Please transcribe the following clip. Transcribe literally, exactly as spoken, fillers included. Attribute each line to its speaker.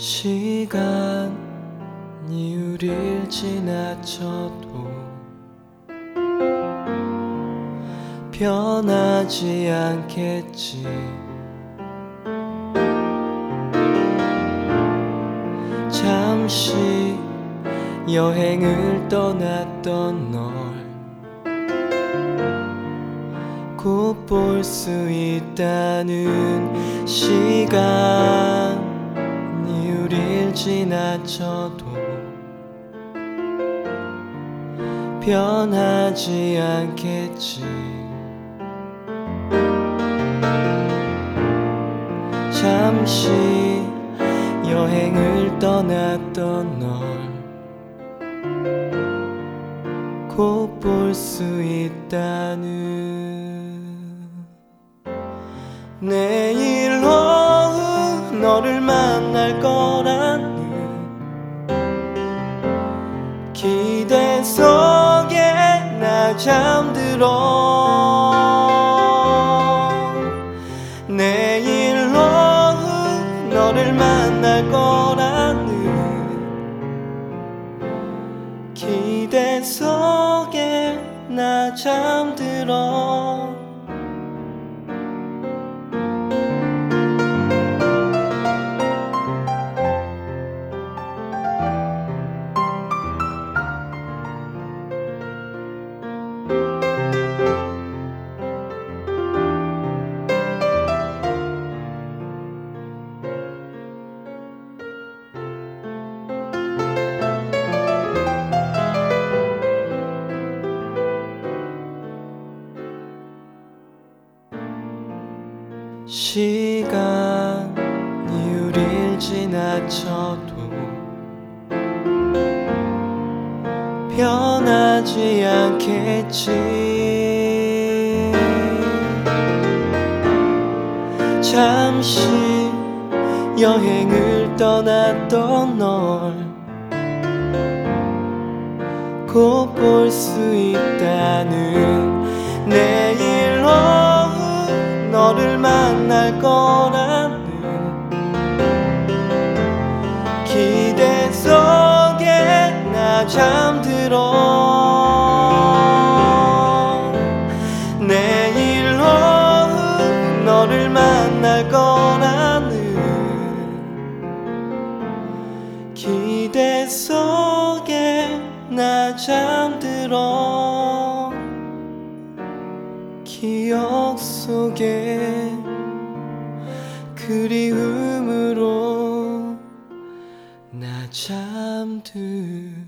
Speaker 1: 시간이 우릴 지나쳐도 변하지 않겠지. 잠시 여행을 떠났던 널 곧 볼 수 있다는 시간이 우릴 지나쳐도 변하지 않겠지. 잠시 여행을 떠났던 널 곧 볼 수 있다는 내일 오후 너를 만날 거라는 기대 속에 나 잠들어. 내일 오후 너를 만날 거라는 기대 속에 나 잠들어. 시간이 우릴 지나쳐도 변하지 않겠지. 잠시 여행을 떠났던 널 곧 볼 수 있다는 내일 오후 너를 만날 거라는 기대 속에 나 잠들어. 내일 오후 너를 만날 거라는 기대 속에 나 잠들어. 기억 속에 그리움으로 나 잠들